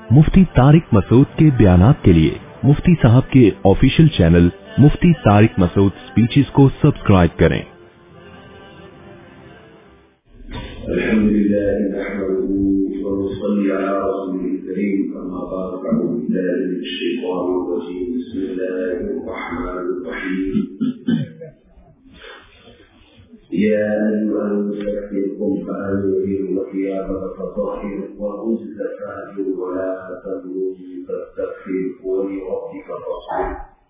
मुफ्ती तारिक मसूद के बयानात के लिए मुफ्ती साहब के ऑफिशियल चैनल मुफ्ती तारिक मसूद स्पीचेस को सब्सक्राइब करें। अल्हम्दुलिल्लाह नहमदुहु व नसल्ली अला रसूलिल करीम अम्मा बाद फ़अऊज़ु बिल्लाहि मिनश शैतानिर रजीम बिस्मिल्लाहिर रहमानिर रहीम या अय्युहल मुज़्ज़म्मिल क़ुम फ़अन्ज़िर व थियाबक फ़तahhir व ख़ुज़ फ़अंज़िर व ला तग़्लुब फ़ास्तग़फ़िर व लिरब्बिका फ़ास्बिर।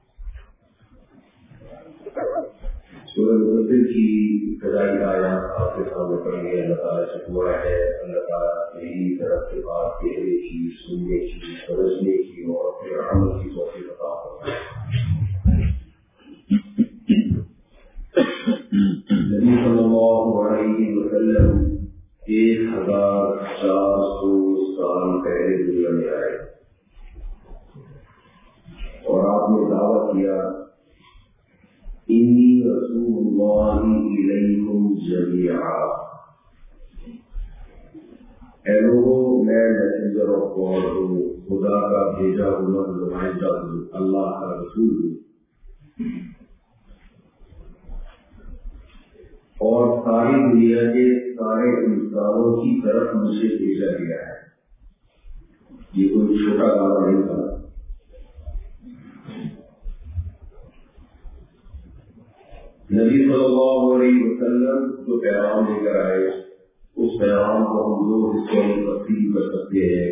सूरह मुज़्ज़म्मिल की इब्तिदाई आयत आपके सामने पढ़ी है। अल्लाह ताला से दुआ है अल्लाह ताला मेरी तरफ से बात कहने की, सुनने की, समझने की और फिर अमल की तौफीक अता फरमाए। नबी सल्लल्लाहु अलैहि वसल्लम 1400 साल पहले दुनिया में आए और आपने दावा किया इन्नी रसूलुल्लाहि इलैकुम जमीआ। ऐ लोगों, मैं मैसेंजर ऑफ गॉड हूँ, खुदा का भेजा हुआ नुमाइंदा हूँ, अल्लाह का रसूल हूँ और सारी दुनिया के सारे इंसानों की तरफ मुझे भेजा गया है। ये कोई छोटा दावा नहीं था। नबी सल्लल्लाहु अलैहि वसल्लम जो पैगाम लेकर आए उस पैगाम को हम दो हिस्सों में तकसीम कर सकते हैं।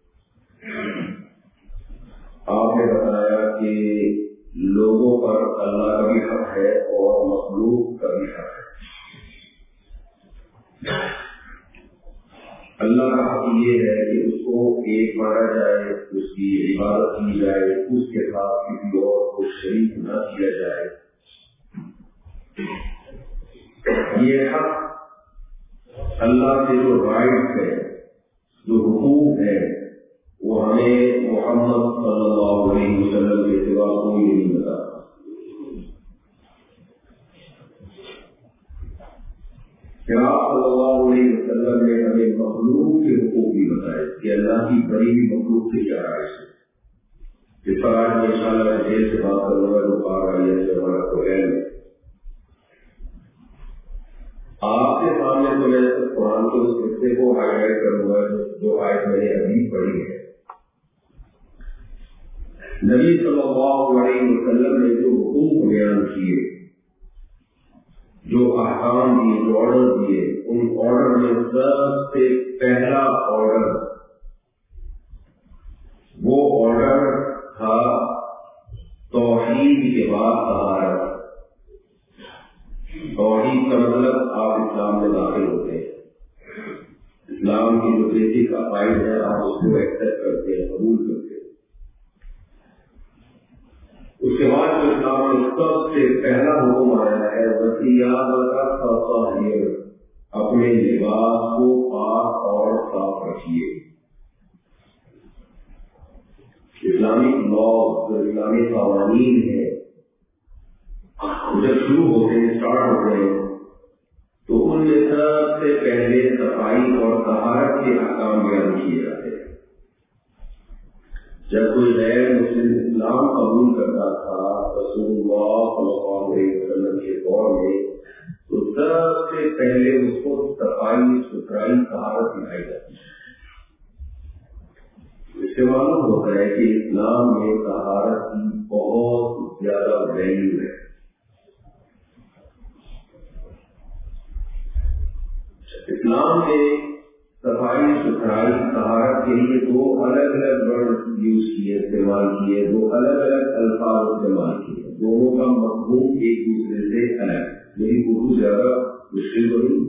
आपने बताया कि लोगों पर अल्लाह का भी हक है और मखलूक का भी हक है। अल्लाह का हक ये है कि उसको एक माना जाए, उसकी इबादत की जाए, उसके साथ किसी और को शरीक न किया जाए। ये हक अल्लाह से जो राइट है, जो हुकूक है, वो हमें मोहम्मद सल्लल्लाहु अलैहि वसल्लम के सिवा कोई नहीं बता। सल्लल्लाहु अलैहि वसल्लम ने हमें मखलूक के हुकूक भी बताए कि अल्लाह की बड़ी भी मखलूक से क्या राय है। इस पर आज मैं इंशाअल्लाह जेल से बात करूंगा जो बात आई है जो हमारा कुरान है। आपके सामने तो मैं कुरान के उस हिस्से को हाईलाइट करूंगा जो आयत मैंने अभी पढ़ी है। नबी सल्लल्लाहु अलैहि वसल्लम ने जो हुकूम बयान किए, जो अहकाम दिए, जो ऑर्डर दिए, उन ऑर्डर में सबसे पहला ऑर्डर वो ऑर्डर था तौहीद के बाद तहारत। तौहीद का मतलब आप इस्लाम में दाखिल होते हैं। इस्लाम की जो बेसिक अकाइद है आप उसको एक्सेप्ट करते हैं, कबूल करते हैं। उसके बाद जो इस्लाम में सबसे पहला हुक्म आया है अपने लिबास को पाक और साफ रखिए। इस्लामिक लॉ जो इस्लामी कानून है जब शुरू होते हैं, स्टार्ट होते हैं, तो उनमें सबसे पहले सफाई और तहारत के अहकाम बयान किए जाते हैं। जब कोई गैर मुस्लिम इस्लाम कबूल करता था रसूलुल्लाह सल्लल्लाहु अलैहि वसल्लम के दौर में, तो सबसे पहले उसको सफाई, सुथराई, तहारत सिखाई जाती है। इससे मालूम होता है कि इस्लाम में तहारत की बहुत ज्यादा वैल्यू है। इस्लाम में सफाई, सुथराई, तहारत के लिए दो अलग अलग वर्ड यूज किए, इस्तेमाल किए, दो अलग अलग अल्फाज इस्तेमाल किए। दोनों का मफहूम एक दूसरे से अलग। मेरी उर्दू ज्यादा मुश्किल तो नहीं,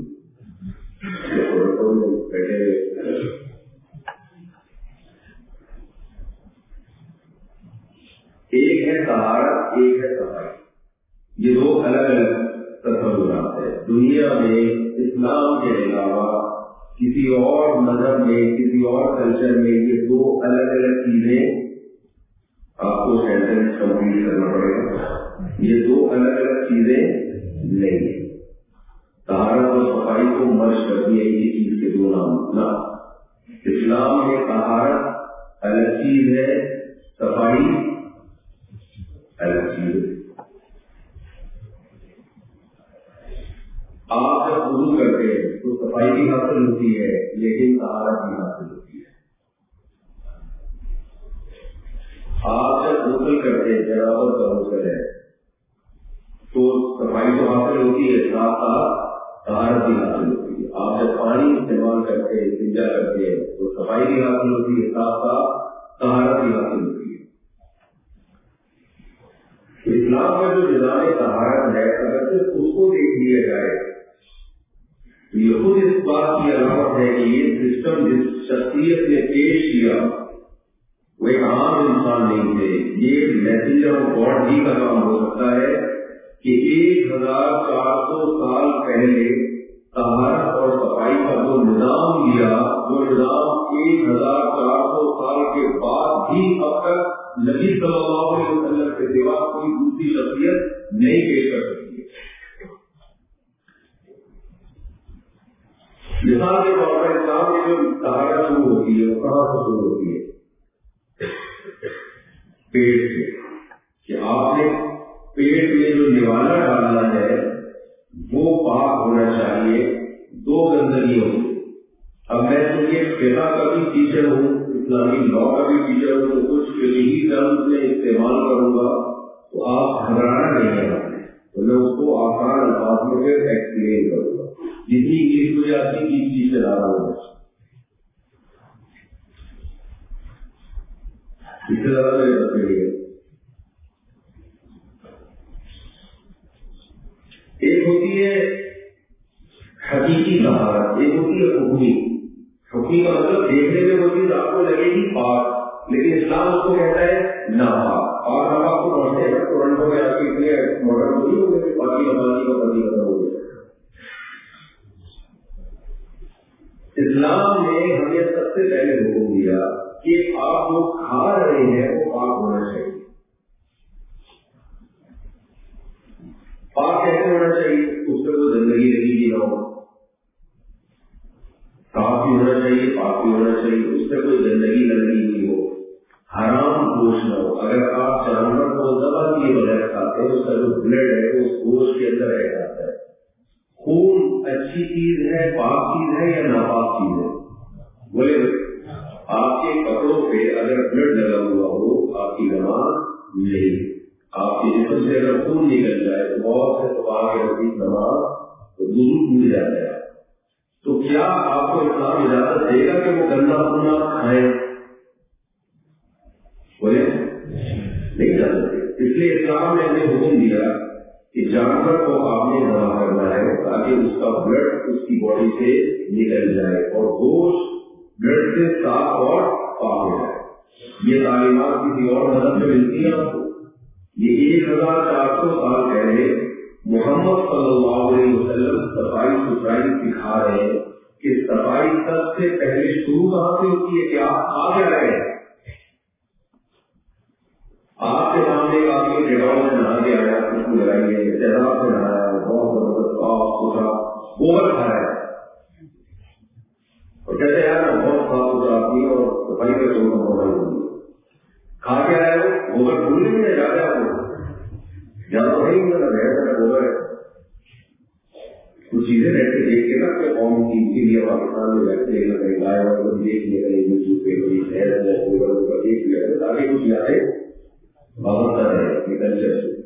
एक है तहारत, एक है सफाई। ये दो अलग अलग तस्वुरात है। दुनिया में इस्लाम के अलावा किसी और मजहब में, किसी और कल्चर में ये दो अलग अलग चीजें आपको सेंटेंस कंप्लीट करना पड़ेगा। ये दो अलग अलग चीजें नहीं है। तहारत और सफाई को मर्ज कर दिया एक चीज के दो नाम ना। इस्लाम में तहारत الگ چیز ہے، صفائی الگ چیز ہے. آپ جب وضو کرتے ہیں تو صفائی بھی حاصل ہوتی ہے لیکن طہارت بھی حاصل ہوتی ہے. آپ جب غسل کرتے ہیں، جنابت کا غسل ہے تو صفائی تو حاصل ہوتی ہے، ساتھ ساتھ طہارت بھی حاصل ہوتی ہے. آپ جب پانی استعمال کرتے ہیں، استنجا کرتے ہیں تو صفائی بھی حاصل ہوتی ہے، ساتھ ساتھ طہارت بھی حاصل ہوتی ہے. اسلام کا جو نظام طہارت ہے، اگر صرف اس کو دیکھ لیا جائے تو یہ خود اس بات کی علامت ہے کہ یہ سسٹم جس شخصیت نے پیش کیا وہ ایک عام انسان نہیں تھے. یہ میسنجر آف گاڈ ہی کا کام ہو سکتا ہے کہ 1400 سال پہلے طہارت اور صفائی کا جو نظام لیا، وہ نظام 1400 سال کے بعد بھی اب تک نبی صلی اللہ علیہ وسلم کے سوا کوئی دوسری شخصیت نہیں پیش کر سکتی. مثال کے طور پر اسلام میں جو طہارت شروع ہوتی ہے وہ کہاں سے شروع ہوتی ہے؟ پیٹ سے. کہ آپ نے پیٹ میں جو نوالا ڈالنا ہے وہ پاک ہونا چاہیے 2 گندگیوں سے. اب میں چونکہ فقہ کا بھی ٹیچر ہوں، اسلامی لا کا بھی ٹیچر ہوں، تو کچھ فقہی ٹرمز میں استعمال کروں گا تو آپ گھبرانا نہیں ہے. تو میں اس کو آسان الفاظ میں پھر ایکسپلین کروں گا. جتنی انگلش مجھے آتی چیز چلا رہا ہوں اس سے زیادہ میرے بچے ہے. ایک ہوتی ہے حقیقی طہارت، ایک ہوتی ہے حکمی. حکمی کا مطلب دیکھنے میں وہ چیز آپ کو لگے گی پاک، لیکن اسلام اس کو کہتا ہے ناپاک. اور ہم آپ کو پڑھتے ہیں ٹورنٹو میں آپ کے اتنے ماڈل نہیں ہو گئے پاکی نمازی کا پتی ختم ہو گیا. اسلام نے ہمیں سب سے پہلے حکم دیا کہ آپ جو کھا رہے ہیں وہ پاک ہونا چاہیے. پاک کیسے ہونا چاہیے؟ اس سے کوئی زندگی لگی گی نہ ہو. صاف بھی ہونا چاہیے، پاک بھی ہونا چاہیے، اس سے کوئی زندگی نہ لگی ہوئی ہو، حرام گوشت نہ ہو. اگر آپ جانور کو ذبح کیے بغیر کھاتے ہیں اس کا جو بلڈ ہے وہ اس گوشت کے اندر رہ جاتا ہے. خون اچھی چیز ہے، پاک چیز ہے یا ناپاک چیز ہے؟ بولے آپ کے کپڑوں پہ اگر بلڈ لگا ہوا ہو آپ کی نماز نہیں. آپ کے جسم سے اگر خون نکل جائے تو بہت سے سوال کے نماز تو ٹوٹ جاتا ہے. تو کیا آپ کو اسلام اجازت دے گا کہ وہ گندا خون آپ کھائیں؟ بولے نہیں جا سکتے. اس لیے اسلام نے ہمیں حکم دیا کہ جانور کو آپ نے ذبح کرنا ہے تاکہ اس کا بلڈ اس کی باڈی سے نکل جائے اور گوشت بلڈ سے صاف اور پاک ہو جائے. یہ تعلیمات کسی اور مذہب میں ملتی ہیں آپ کو؟ یہ 1400 سال پہلے محمد صلی اللہ علیہ وسلم صفائی ستھرائی سکھا رہے ہیں کہ صفائی سب سے پہلے شروع کہاں سے ہوتی ہے کہ آپ آ کیا رہے ہیں. آپ کے سامنے آپ کے جگہوں میں نہا کے آیا، خوشبو لگائی ہے، تیزاب سے نہایا، بہت زبردست صاف ستھرا گوبر کھایا ہے اور کہتے ہیں یار بہت صاف ستھرا آدمی اور صفائی کا شروع ہونا ہوگی. کھا کے آیا ہو گوبر بھول نہیں جا رہا ہو جہاں وہی میرا رہتا گوبر ہے. کچھ چیزیں رہتے دیکھ کے نا کہ قوم کی اسی لیے پاکستان میں بیٹھتے ہیں کہیں گائے اور دیکھ لیا کریں یوٹیوب پہ کوئی شہر ہے گوبر دیکھ لیا کرے تاکہ کچھ یادیں وابستہ رہے اپنے کلچر سے.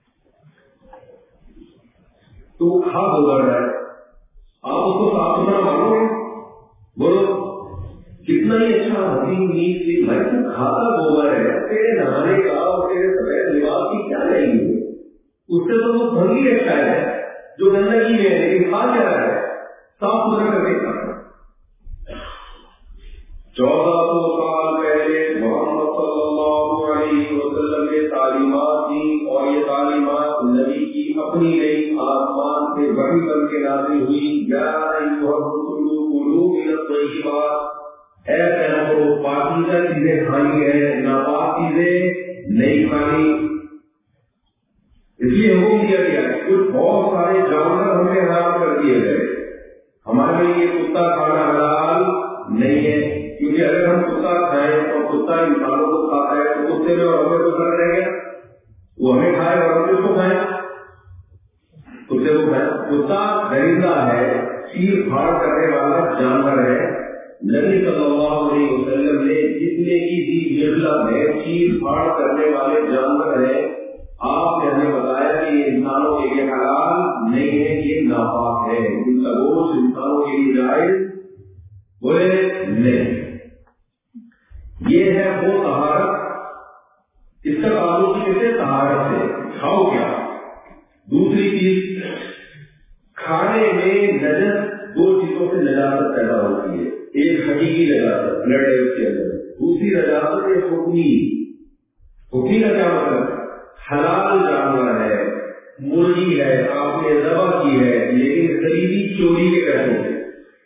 تو وہ کھا گوبر ہے، آپ اس کو صاف ستھرا مانو گے؟ بولو کتنا ہی اچھا حسین نیند کی بھائی تو کھاتا گوبر ہے، تیرے نہانے کا اور تیرے سفید لباس کی کیا رہی ہے؟ اس سے تو وہ بھنگی اچھا ہے جو گندگی میں ہے لیکن کھا کیا رہا ہے؟ صاف ستھرا کر کے کھانا. 1400 سال پہلے محمد صلی اللہ علیہ وسلم نے تعلیمات دی اور یہ تعلیمات نبی کی اپنی نئی آسمان سے وحی بن کے نازل ہوئی. یا ایھا الرسول کلوا من الطیبات، اے پیغمبروں پاکیزہ چیزیں کھانی ہے، ناپاک چیزیں نہیں کھانی. اس لیے حکم دیا گیا کچھ بہت سارے جانور ہمیں حرام کر دیے گئے. ہمارے لیے کتا کھانا حلال نہیں ہے کیونکہ اگر ہم کتا کھائیں اور کتا انسانوں کو کھاتا ہے تو کتے میں اور ہمیں تو فرق رہ گیا، وہ ہمیں کھائے اور ہم اس کو کھائیں، کتے کو کھائیں۔ کتا درندہ ہے، چیر پھاڑ کرنے والا جانور ہے۔ نبی صلی اللہ علیہ وسلم نے جتنے کی بھی مطلب ہے چیر پھاڑ کرنے والے جانور ہیں، آپ نے ہمیں بتایا کہ یہ انسانوں کے لیے حلال نہیں ہے، یہ ناپاک ہے، ان کا گوشت انسانوں کے لیے جائز بولے نہیں۔ یہ ہے وہ طہارت، اس کا تعلق کیسے طہارت سے کھاؤ کیا۔ دوسری چیز، کھانے میں نجس دو چیزوں سے نجاست پیدا ہوتی ہے، ایک حقیقی نجاست بلڈ ہے اس کے اندر، دوسری نجاست ہے حکمی۔ حکمی کا کیا مطلب؟ حلال جانور ہے، مرغی ہے، آپ نے ذبح کی ہے لیکن خریدی چوری کے پیسوں سے،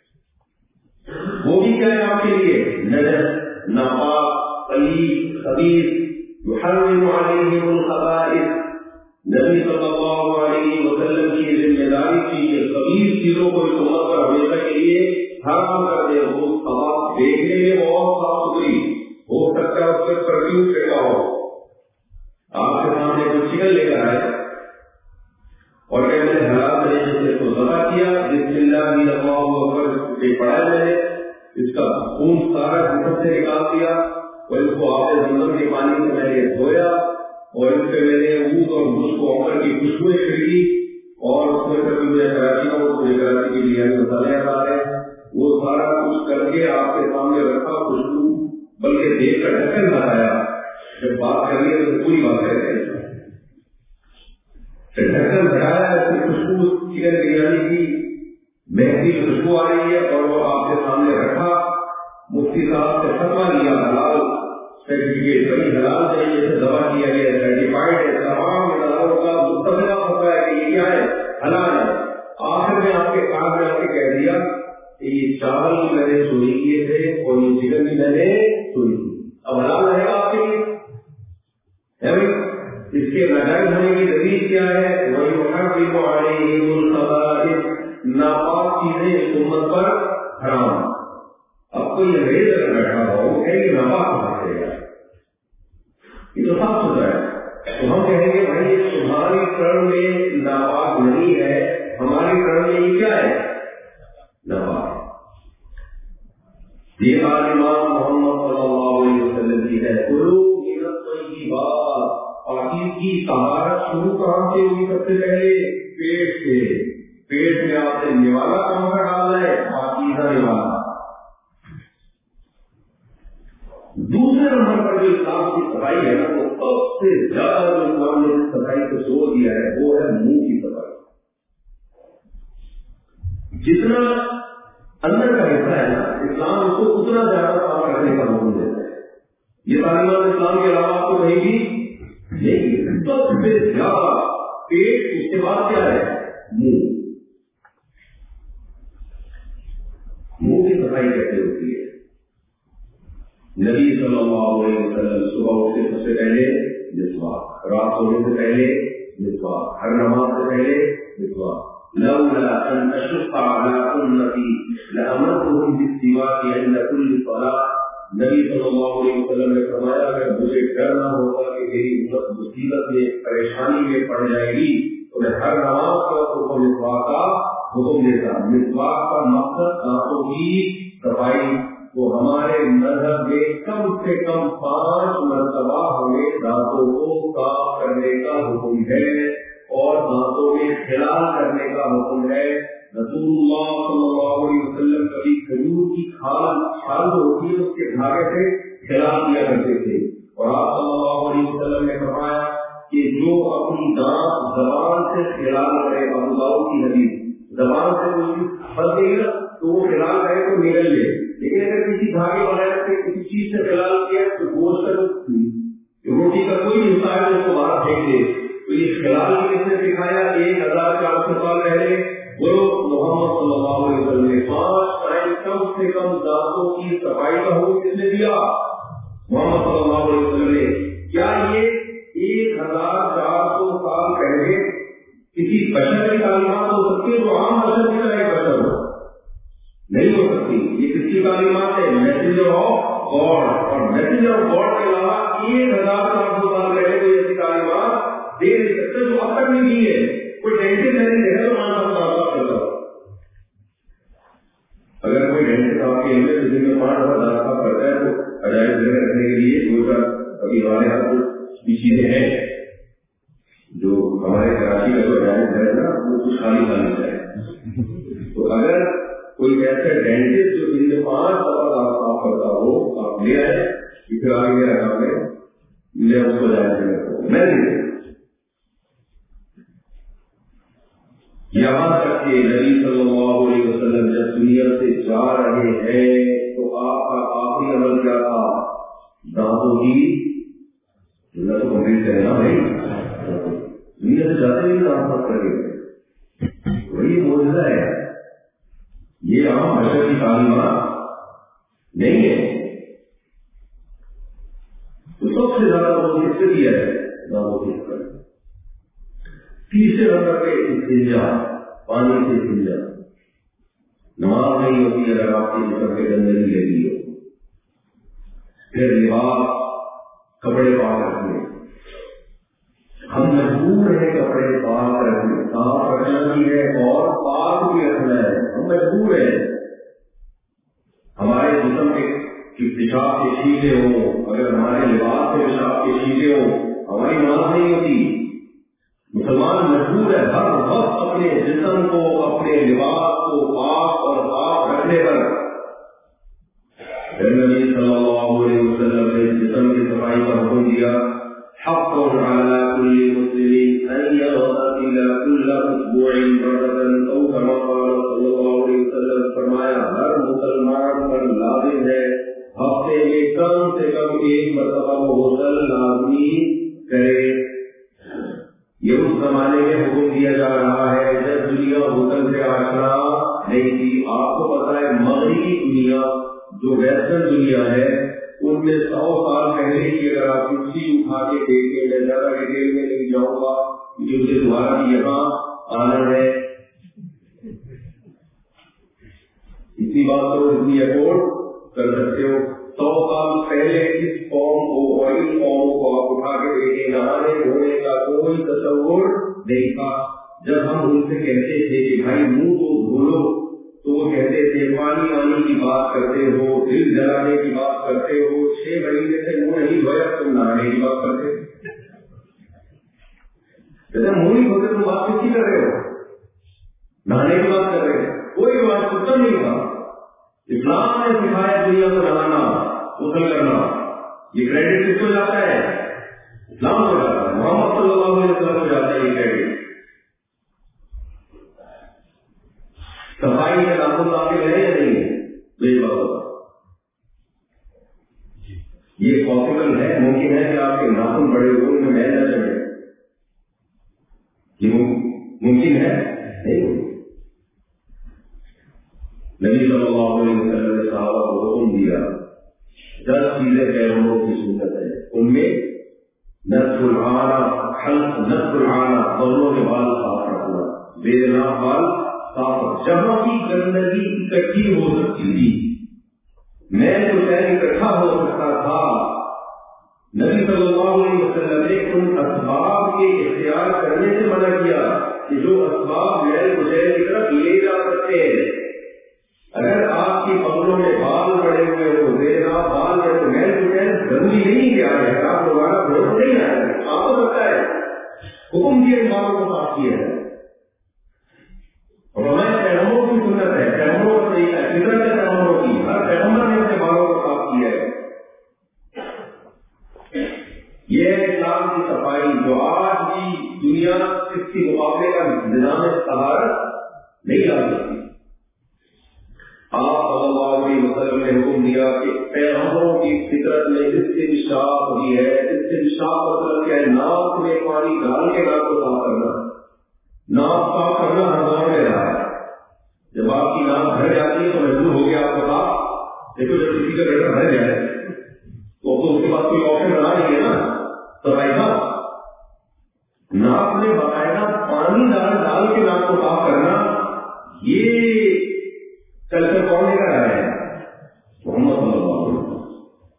وہ بھی کیا ہے آپ کے لیے نجس، ناپاک، پلید، خبیث، یحرم علیہم الخبائث۔ نبی صلی اللہ علیہ وسلم کی ذمہ داری تھی کہ خبیث چیزوں کو اس امت پر ہمیشہ کے لیے حرام کر دے۔ وہ خبا دیکھنے میں بہت صاف ستھری ہو سکتا ہے، اس پر پرفیوم پھینکا ہو، آپ کے سامنے کوئی چکن لے کر آئے اور کہ میں نے حلال طریقے سے اس کو ذبح کیا، بسم اللہ اللہ اکبر سے پڑھا، میں نے اس کا خون سارا جسم سے نکال دیا اور اس کو آب زمزم کے پانی سے میں نے دھویا اور اس پہ میں نے اود اور مجھ کو عمر کی خوشبوئیں چھڑکی اور اس میں کبھی مجھے کراچی کا مجھے کراچی کے لیے مسالے آ رہے ہیں، وہ سارا کچھ کر کے آپ کے سامنے رکھا، خوشبو بلکہ دیکھ کر ڈھکن لگایا۔ جب بات کریے تو پوری بات کرتے ہیں، ڈھکن لگایا، اس کی خوشبو چکن بریانی کی مہندی خوشبو آ رہی ہے اور وہ آپ کے سامنے رکھا۔ مفتی صاحب سے فتویٰ لیا، حلال سرٹیفکیٹ بڑی حلال طریقے سے ذبح کیا گیا، سرٹیفائڈ ہے، تمام اداروں کا متفقہ فتویٰ ہے کہ یہ کیا ہے، حلال ہے۔ آخر میں آپ کے کام میں آ کے کہہ دیا کہ یہ چاول میں نے چوری کیے تھے اور یہ چکن بھی میں نے چوری کی، اب حلال رہے گا آپ کے لیے؟ اس کے ناجائز ہونے کی دلیل کیا ہے؟ وَيُحَرِّمُ عَلَيْهِمُ الْخَبَائِثَ، ناپاک چیزیں اس امت پر حرام۔ اب کوئی انگریز اگر بیٹھا ہو کہ یہ ناپاک کہاں سے ہے، یہ تو صاف ستھرا ہے، تو ہم کہیں گے بھائی تمہاری ٹرم میں ناپاک نہیں ہے، ہماری ٹرم میں یہ کیا ہے، ناپاک۔ یہ تعلیمات محمد صلی اللہ علیہ وسلم کی ہے۔ کلوا من الطیبات، پاکیزگی طہارت شروع کہاں سے ہوئی؟ سب سے پہلے پیٹ سے۔ پیٹ میں آپ نے نوالا کہاں کا ڈالنا ہے؟ پاکیزہ نوالا۔ دوسرے نمبر پر جو اسلام کی صفائی ہے نا، وہ سب سے زیادہ جو اسلام نے صفائی کو زور دیا ہے وہ ہے منہ کی صفائی۔ جتنا اندر کا حصہ ہے نا، اسلام اس کو اتنا زیادہ صاف رکھنے کا حکم دیتا ہے۔ یہ تعلیمات اسلام کے علاوہ آپ کو کہیں بھی نہیں۔ سب سے زیادہ پیٹ، اس کے بعد کیا ہے؟ منہ۔ منہ کی صفائی کیسے ہوتی ہے؟ نبی صلی اللہ علیہ وسلم صبح اٹھتے سب سے پہلے مسواک، رات سونے سے پہلے مسواک، ہر نماز سے پہلے مسواک۔ لولا ان اشق على امتی لامرتهم بالسواک عند كل صلاۃ۔ نبی صلی اللہ علیہ وسلم نے فرمایا کہ مجھے ڈر نہ ہوتا کہ میری امت مصیبت میں، پریشانی میں پڑ جائے گی تو میں ہر نماز کا حکم مسواک کا حکم دیتا۔ مسواک کا مقصد دانتوں کی صفائی، وہ ہمارے مذہب میں کم سے کم 5 مرتبہ ہمیں دانتوں کو صاف کرنے کا حکم ہے اور دانتوں میں خلال کرنے کا حکم ہے۔ رسول اللہ صلی اللہ علیہ وسلم کبھی کھجور کی چھال جو ہوتی ہے اس کے دھاگے سے خلال کیا کرتے تھے، اور آپ صلی اللہ علیہ وسلم نے فرمایا کہ جو اپنی دانت زبان سے خلال کرے، ابو داؤد کی حدیث، زبان سے کوئی پھنس گئی نا تو وہ خلال کرے تو نگل لے، لیکن اگر کسی دھاگے وغیرہ سے کسی چیز سے خلال کیا تو گوشت روٹی کا کوئی حصہ ہے اس کو باہر پھینک دے۔ تو یہ خلال کس نے سکھایا؟ 1400 سال پہلے وہ محمد صلی اللہ علیہ وسلم نے 5 ٹائم کم سے کم دانتوں کی صفائی کا حکم کس نے دیا؟ محمد صلی اللہ علیہ وسلم نے۔ کیا یہ 1400 سال پہلے کسی بشر کی تعلیمات ہو سکتی ہے جو عام بشر کی طرح ایک بشر ہو؟ نہیں ہو سکتی۔ یہ کس کی تعلیمات ہے؟ میسنجر آف گاڈ اور میسنجر آف گاڈ کے علاوہ 1400 سال پہلے کوئی ایسی تعلیمات دے نہیں سکتے جو اب تک نہیں دی ہے. کوئی ڈینٹسٹ نہیں دیکھا تو مانتا کرتا ہو. اگر کوئی ڈینٹسٹ آپ کے علم میں دن میں 5,000 صاحب کرتا ہے تو عجائب گھر رکھنے کے لیے کوئی ابھی ہمارے یہاں کچھ بھی چیزیں ہیں جو ہمارے کراچی کا جو عجائب گھر ہے نا وہ کچھ خالی خالی ہے. تو اگر کوئی ایسا ڈینٹسٹ جو دن میں 5 دفعہ صاف کرتا ہو آپ لے آئے کہ پھر آگے میرا کام ہے لے اس کو جائے میں نہیں. یہاں تک کہ نبی صلی اللہ علیہ وسلم جب دنیا سے جا رہے ہیں تو آپ کا آخری عمل کیا تھا؟ دانتوں کی تو کمپلیٹ کرنا بھائی. دنیا سے جاتے ہی دانت صاف کرے وہی معجزہ ہے. یہ عام بشر کی تعلیمات نہیں ہے. تو سب سے زیادہ لوگ اس سے دیا ہے دانتوں کی. تیسرے نمبر پہ استنجا، پانی سے استنجا. نماز نہیں ہوتی اگر آپ کے جسم پہ گندگی لگی ہو. پھر لباس، کپڑے پاک رکھنے. ہم مجبور ہیں کپڑے پاک رکھنے، صاف رکھنا بھی ہے اور پاک بھی رکھنا ہے. ہم مجبور ہیں. ہمارے جسم کے پیشاب کے چھینٹے ہوں، اگر ہمارے لباس کے پیشاب کے چھینٹے ہوں ہماری نماز نہیں ہوتی. مسلمان مجبور ہے ہر وقت اپنے جسم کو، اپنے لباس کو پاک اور صاف رکھنے پر. نبی صلی اللہ علیہ وسلم نے جسم کی صفائی کا حکم دیا. حق على كل مسلم ان يغتسل كل اسبوع مرة او كما قال صلی اللہ علیہ وسلم. فرمایا ہر مسلمان پر لازم ہے ہفتے میں کم سے کم 1 مرتبہ غسل لازمی کرے. یہ اس زمانے میں حکم دیا جا رہا ہے جب دنیا غسل سے آشنا نہیں تھی. آپ کو پتا ہے مغربی دنیا جو ویسٹرن دنیا ہے ان میں 100 سال پہلے کی اگر آپ کسی اٹھا کے دیکھیں، میں زیادہ ڈیٹیل میں نہیں جاؤں گا کہ مجھے دوبارہ یہاں آنا ہے. اتنی بات تو اتنی افورڈ کر سکتے ہو. 100 سال پہلے اس قوم کو اور ان قوموں کو آپ اٹھا کے دیکھیں، نہانے دھونے کا کوئی تصور نہیں تھا. جب ہم ان سے کہتے تھے کہ بھائی منہ کو دھو لو تو وہ کہتے تھے پانی آنے کی بات کرتے ہو، دل جلانے کی بات کرتے ہو، 6 مہینے سے منہ نہیں دھویا تم نہانے کی بات کرتے. جیسے منہ نہیں دھوتے تم بات کسی کر رہے ہو، نہانے کی بات کر رہے ہیں. کوئی بات سنتا نہیں تھا. اسلام نے سکھایا دنیا کو نہانا، غسل کرنا. یہ کریڈٹ کس کو جاتا ہے؟ اسلام کو جاتا ہے. محمد صلی اللہ علیہ وسلم کو جاتا ہے یہ کریڈٹ. صفائی کے ناخن آپ کے رہے یا نہیں؟ یہ پاسبل ہے، ممکن ہے کہ آپ کے ناخن بڑے ہوئے ان میں میل نہ چڑھے. یہ ممکن ہے نہیں. نبی صلی اللہ علیہ وسلم نے صحابہ کو حکم دیا 10 چیزیں پیغمبروں کی سنت ہے. ان میں نصف العانہ، حلق نصف العانہ، دونوں کے بال صاف رکھنا، بیرنا بال صاف. جہاں کی گندگی اکٹھی ہو سکتی تھی، میں تو شہر اکٹھا ہو سکتا تھا، نبی صلی اللہ علیہ وسلم نے ان اسباب کے اختیار کرنے سے منع کیا کہ جو اسباب میل مجھے کی طرف لے جا سکتے ہیں. اگر آپ کی پگڑوں میں بال پڑے ہوئے ہو، بیرنا بال ہے تو میل مجھے ضروری نہیں کہ آئے گا، آپ دوبارہ بھروس نہیں آئے گا. آپ کو پتا ہے حکم کیا بالوں کو صاف کیا ہے. اور ہمارے پیغمبروں کی سنت ہے، پیغمبروں کا طریقہ ہے، فطرت ہے پیغمبروں کی. ہر پیغمبر نے اپنے بالوں کو صاف کیا ہے. یہ ہے اسلام کی صفائی جو آج بھی دنیا اس کی مقابلے کا نظام طہارت نہیں لا سکتی. آپ صلی اللہ علیہ وسلم نے حکم دیا کہ پیغمبروں کی فطرت میں استنشاق بھی ہے. استنشاق مطلب کیا ہے؟ ناک میں پانی ڈال کے ناک کو صاف کرنا. ناک صاف کرنا ہر دور میں رہا ہے. جب آپ کی ناک بھر جاتی ہے تو مجبور ہو گیا آپ کو صاف. دیکھو جب کسی کا گٹر بھر جائے تو اس کے بعد کوئی آپشن بنا نہیں ہے نا. تو ایسا ناک میں باقاعدہ پانی ڈال کے ناک کو صاف کرنا، یہ کلچر کون لے کر آیا ہے؟ محمد صلی اللہ علیہ وسلم.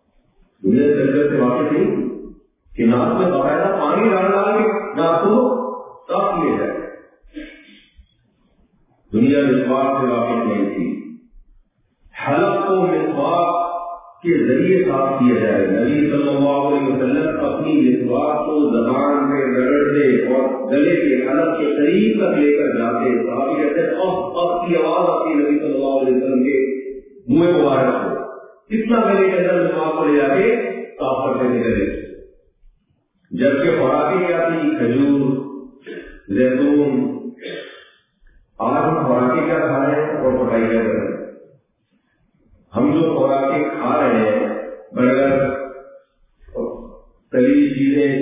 دنیا جنگل سے واقف نہیں کہ ناک میں باقاعدہ پانی ڈال کے ناک کو صاف کیا جائے. دنیا مسواک سے واقف نہیں تھی. حلق کو مسواک کے ذریعے صاف کیا جائے. نبی صلی اللہ علیہ وسلم اپنی مسواک کو زبان میں رگڑتے اور گلے کے حلق کے قریب تک لے کر جاتے. صحابی کہتے ہیں اب کی آواز آتی نبی صلی اللہ علیہ وسلم کے منہ مبارک کو. کتنا گلے کے اندر مسواک کو لے جا کے صاف کرتے تھے گلے. جبکہ خوراکیں کیا تھی؟ کھجور، زیتون. آج ہم خوراکیں کیا کھا رہے ہیں اور پکائی کیا کر رہے ہیں؟ ہم جو خوراکیں کھا رہے ہیں، برگر، تلی چیزیں،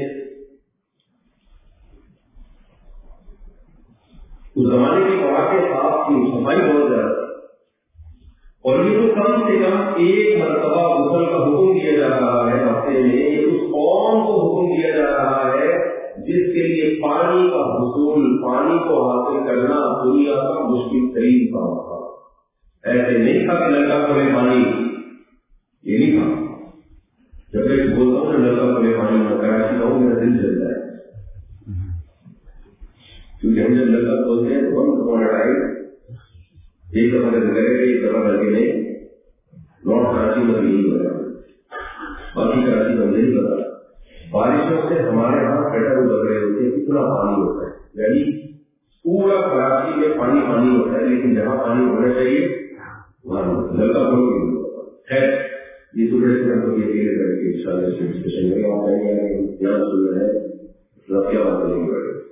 اس زمانے کی خوراکیں صاف تھی، صفائی بہت زیادہ تھی. اور یہ تو کم سے کم ایک مرتبہ غسل کا حکم دیا جا رہا ہے ہفتے میں. اس قوم کو حکم دیا جا رہا ہے جس کے لیے پانی کا حصول، پانی کو حاصل کرنا دنیا کا مشکل ترین کام تھا. ایسے نہیں تھا کہ لڑکا کھولے پانی، یہ نہیں تھا. جب میں بولتا ہوں لڑکا کھولے پانی میں کراچی کا ہوں، میرا دل چلتا ہے. کیونکہ ہم جب لڑکا کھولتے ہیں تو ہم ایک دفعہ کرے ایک دفعہ کر کے نہیں نارتھ کراچی میں نہیں بتا، باقی کراچی میں نہیں بتا. بارشوں سے ہمارے یہاں گٹر ابل رہے ہوتے ہیں، کتنا پانی ہوتا ہے. یعنی پورا کراچی میں پانی پانی ہوتا ہے، لیکن جہاں پانی ہونا چاہیے وہاں لڑکا کھول کے نہیں ہوتا. خیر یہ دوسرے سے ہم کو یہ کلیئر کر کے انشاءاللہ اس ڈسکشن میں آپ آئیں گے. دھیان سن رہے ہیں کیا بات نہیں کر رہے.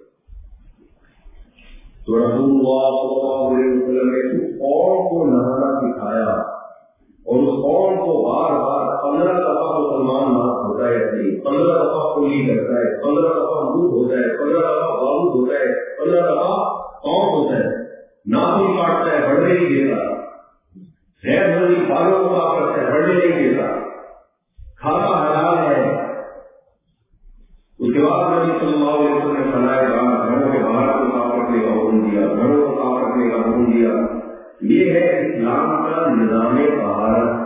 تو رسول اللہ صلی اللہ علیہ وسلم نے اس قوم کو نہانا سکھایا اور اس قوم کو بار بار 15 دفعہ مسلمان نہ ہوتا ہے، 15 دفعہ کلی کرتا ہے، 15 دفعہ منہ ہوتا ہے، 15 دفعہ بابو ہوتا ہے، 15 دفعہ قوم ہوتا ہے. ناخن کاٹتا ہے، بڑھنے نہیں دیتا. غیر ضروری بالوں کو صاف کرتا ہے، بڑھنے نہیں دیتا. کھانا حلال ہے. اس کے بعد نبی صلی اللہ علیہ وسلم نے فرمایا گھروں کے باہر کو صاف رکھنے کا حکم دیا، گھروں کو صاف رکھنے کا حکم دیا. یہ ہے اسلام کا نظام طہارت.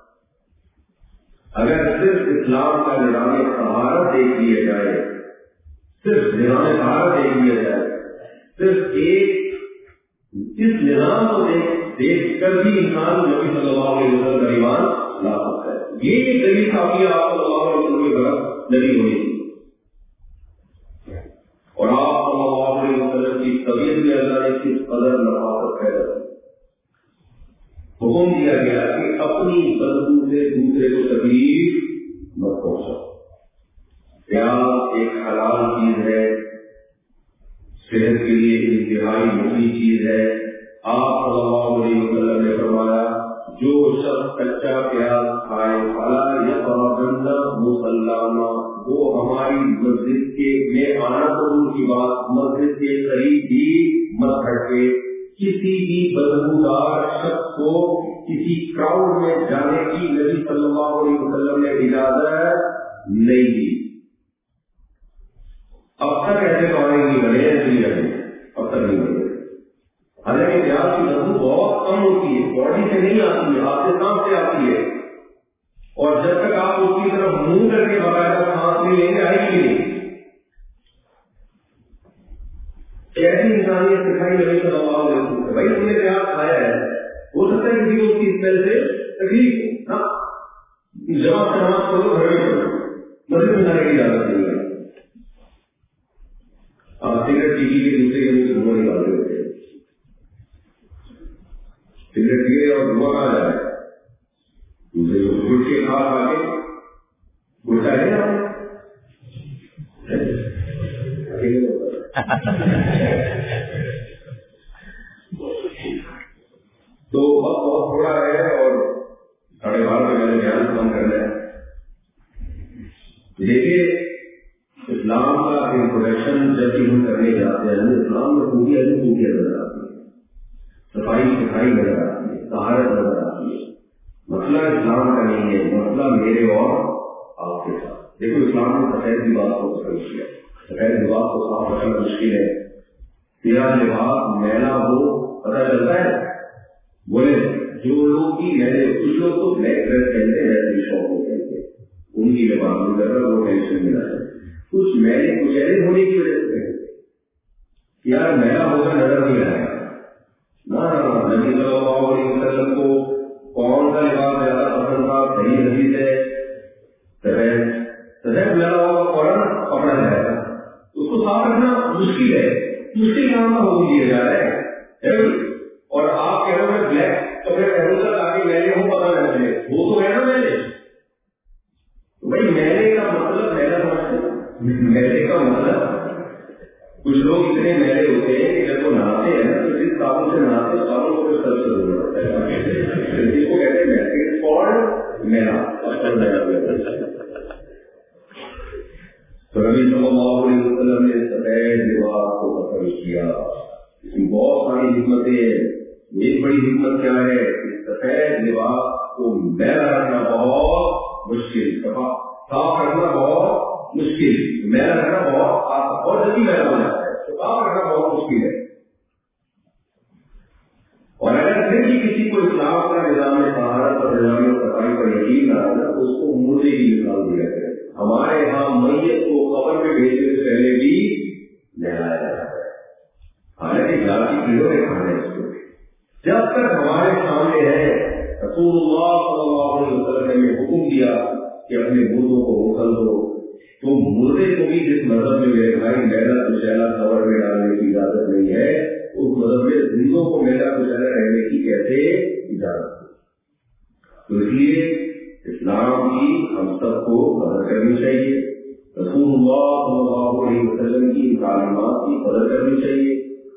اگر صرف اسلام کا نظام طہارت دیکھ لیا جائے، صرف نظام طہارت دیکھ لیا جائے، صرف ایک اس نظام کو دیکھ کر بھی انسان نبی صلی اللہ علیہ وسلم کا ایمان لا سکتا ہے. یہ بھی دلیل کافی آپ صلی اللہ علیہ وسلم کی طرف نبی ہوئی تھی اور آپ صلی اللہ علیہ وسلم کی طبیعت میں اللہ نے کس قدر نفاست پیدا کی. حکم دیا گیا کہ اپنی بدبو سے دوسرے کو تکلیف مت پہنچاؤ. پیاز ایک حلال چیز ہے، صحت کے لیے انتہائی مفید چیز ہے. آپ صلی اللہ علیہ وسلم نے فرمایا جو شخص کچا پیاز کھائے فلا یقربن مصلانا، وہ ہماری مسجد کے میں آنا تو دور کی بات، مسجد کے قریب بھی مت ہٹے. کسی بھی بدبودار شخص کو کسی کراؤڈ میں جانے کی نبی صلی اللہ علیہ وسلم نے اجازت نہیں دی. اب تک ایسے کھانے نہیں بنے، اب تک نہیں بنے. حالانکہ پیاز کی بدبو بہت کم ہوتی ہے، باڈی سے نہیں آتی ہے، آپ سے کام سے آتی ہے. اور جب تک آپ اس کی طرف منہ کر کے باقاعدہ سانس نہیں لیں گے آئے گی نہیں. ایسی انسانیت سکھائی نبی صلی اللہ علیہ وسلم. بھائی تم نے پیاز کھایا ہے، ہو سکتا ہے کسی کو اس کی اسمیل سے تکلیف ہو، جمع سے نماز پڑھو، گھر میں پڑھو، مسجد میں جانے کی اجازت نہیں ہے. آپ سگریٹ پی کے دوسرے کے منہ سے دھواں نکالتے ہوتے ہیں. سگریٹ پیے اور دھواں کہاں جائے، دوسرے کو گٹ کے کھا کے گٹا ہے نا. تو وقت بہت تھوڑا ہے اور 12:30 میں نے دھیان کم کرنا ہے. دیکھیے اسلام کا انٹروڈکشن جب بھی ہم کرنے جاتے ہیں، اسلام میں خوبیاں نظر آتی ہیں، صفائی ستھرائی نظر آتی ہے، طہارت نظر آتی ہے. مسئلہ اسلام کا نہیں ہے، مسئلہ میرے اور آپ کے ساتھ. دیکھو اسلام نے سفید لباس کو پسند کیا، سفید لباس کو صاف رکھنا مشکل ہے. تیرا لباس میلا ہو پتہ چلتا ہے. بولے جو لوگ کی میلے، کچھ لوگ تو بلیک ڈریس پہنتے ہیں، ایسی شوق میں پہنتے ہیں، ان کی میں بات نہیں کر رہا، وہ ٹینشن میں رہا ہے کچھ میلے کچیلے ہونے کی وجہ سے یار میلا ہوگا نظر نہیں آئے گا نا. نبی صلی اللہ علیہ وسلم کو کون سا لباس زیادہ پسند تھا؟ صحیح حدیث ہے سفید میلا ہوگا فوراً پکڑا جائے گا. اس کو صاف رکھنا مشکل ہے، مشکل کام کا حکم دیا جا رہا ہے. اور آپ کہہ رہے ہیں بلیک کپڑے پہنوں گا تاکہ میلے ہوں پتہ نہ چلے، وہ تو ہے نا میلے. بھائی میلے کا مطلب میلہ سمجھتے، میلے کا مطلب کچھ لوگ اتنے میلے ہوتے ہیں کہ جب وہ نہاتے ہیں نا تو جس صابن سے نہاتے ہیں صابن کو سب سے ضرورت ہوتا ہے، جس کو کہتے ہیں میلے اور میلہ. تو نبی صلی اللہ علیہ وسلم نے سفید لباس کو پسند کیا. اس میں بہت ساری حکمتیں ہیں. ایک بڑی حکمت کیا ہے کہ سفید لباس کو میلا رکھنا بہت مشکل، صاف رکھنا بہت مشکل، میلا رکھنا بہت آسان، بہت جلدی میلا ہو جاتا ہے، تو صاف رکھنا بہت مشکل ہے. اور اگر پھر بھی کسی کو اسلام کا نظام طہارت اور نظام صفائی پر یقین نہ آنا تو اس کو مردے کی مثال دیا کرے. ہمارے یہاں میت کو قبر میں بھیجنے سے پہلے بھی نہلایا جاتا ہے، حالانکہ گھر کی کیڑوں نے کھانا ہے اس کو. جب تک ہمارے سامنے ہے رسول اللہ صلی اللہ علیہ وسلم نے حکم دیا کہ اپنے مردوں کو غسل دو، تو مردے کو بھی جس مذہب میں میرے بھائی میلا کچیلا قبر میں ڈالنے کی اجازت نہیں ہے، اس مذہب میں زندوں کو میلا کچیلا رہنے کی کیسے اجازت ہے؟ تو اس لیے اسلام کی ہم سب کو قدر کرنی چاہیے، رسول اللہ صلی اللہ علیہ وسلم کی تعلیمات کی قدر کرنی چاہیے.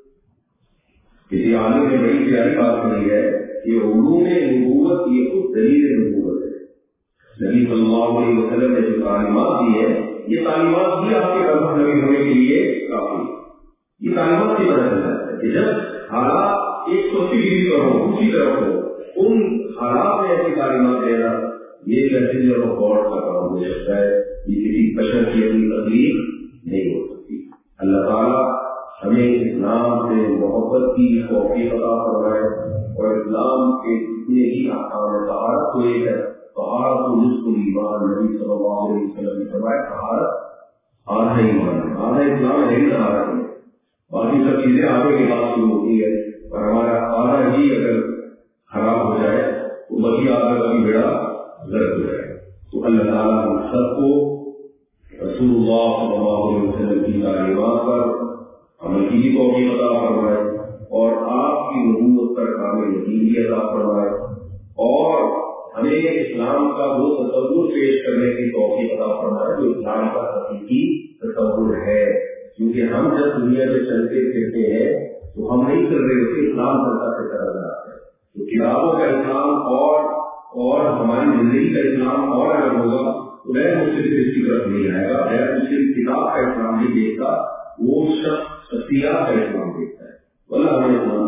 کسی عالم نے بڑی پیاری بات کہی ہے کہ علوم نبوت یہ خود دلیل نبوت ہے. نبی صلی اللہ علیہ وسلم نے جو تعلیمات دی ہے، یہ تعلیمات بھی آپ کے مذہب نبی ہونے کے لیے کافی. یہ تعلیمات کی وجہ سے کہ جب حالات 180 ڈگری پر ہو، اسی طرف ہو، ان حالات میں ایسی تعلیمات دینا یہ کیسے جو غور کا کام ہو سکتا ہے. یہ کسی بشر کی اپنی تکلیف نہیں ہو سکتی. اللہ تعالیٰ ہمیں اسلام سے محبت کی توفیق عطا فرمائے اور اسلام کے جتنے ہی احکام طہارت کو ایک ہے، طہارت و نصف الایمان. نبی صلی اللہ علیہ وسلم نے فرمایا طہارت آدھا ایمان ہے، آدھا اسلام ہے ہی طہارت ہے، باقی سب چیزیں آگے کے بعد شروع ہوتی ہے. اور ہمارا آدھا ہی اگر خراب ہو جائے تو بقی آدھا کا بھی بیڑا غرق ہو جائے. تو اللہ تعالیٰ ہم سب کو رسول اللہ صلی اللہ علیہ وسلم کی تعلیمات پر عمل کی توفیق عطا فرمائے اور آپ کی نبوت پر کامل یقین عطا فرمائے اور ہمیں اسلام کا وہ تصور پیش کرنے کی توفیق عطا فرمائے جو اسلام کا حقیقی تصور ہے. کیونکہ ہم جب دنیا میں چلتے پھرتے ہیں تو ہم نہیں کر رہے ہوتے، اسلام چلتا پھرتا نظر آتا ہے. تو کتابوں کا اسلام اور ہماری زندگی کا اسلام اور اگر ہوگا تو غیر مسلم اس کی طرف نہیں آئے گا. غیر مسلم کتاب کا اسلام نہیں دیکھتا، وہ شخصیات کا اسلام دیکھتا ہے. اللہ ہمیں